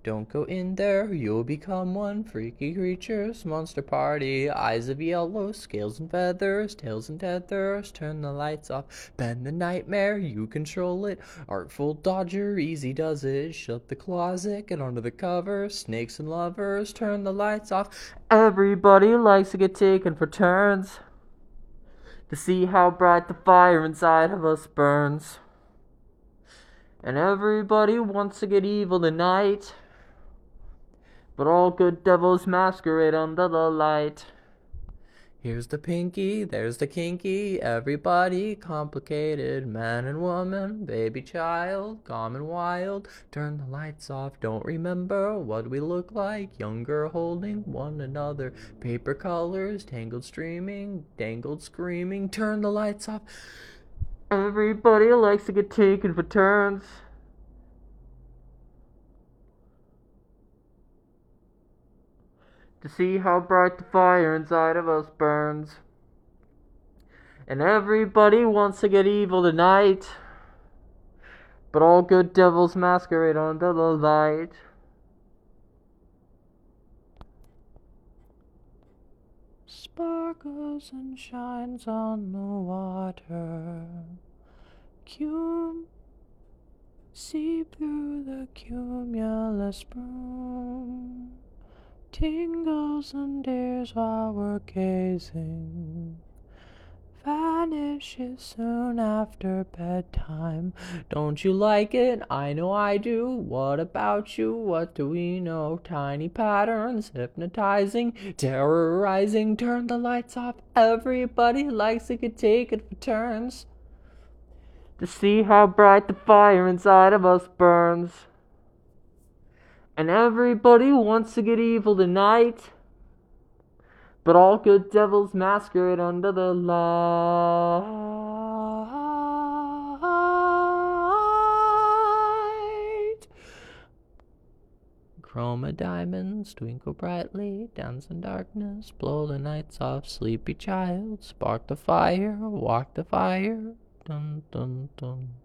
Don't go in there, you'll become one. Freaky creatures, monster party. Eyes of yellow, scales and feathers, tails and tethers. Turn the lights off, bend the nightmare, you control it. Artful dodger, easy does it. Shut the closet, get under the covers. Snakes and lovers, turn the lights off. Everybody likes to get taken for turns to see how bright the fire inside of us burns. And everybody wants to get evil tonight, but all good devils masquerade under the light. Here's the pinky, there's the kinky, everybody complicated. Man and woman, baby child, calm and wild. Turn the lights off, don't remember what we look like. Younger holding one another. Paper colors, tangled streaming, dangled screaming. Turn the lights off. Everybody likes to get taken for turns to see how bright the fire inside of us burns. And everybody wants to get evil tonight, but all good devils masquerade under the light. Sparkles and shines on the water. Seep through the cumulus broom. Tingles and dares while we're gazing. Vanishes soon after bedtime. Don't you like it? I know I do. What about you? What do we know? Tiny patterns, hypnotizing, terrorizing. Turn the lights off. Everybody likes to get taken for turns to see how bright the fire inside of us burns. And everybody wants to get evil tonight, but all good devils masquerade under the light. Chroma diamonds twinkle brightly, dance in darkness, blow the nights off. Sleepy child, spark the fire, walk the fire. Dun dun dun.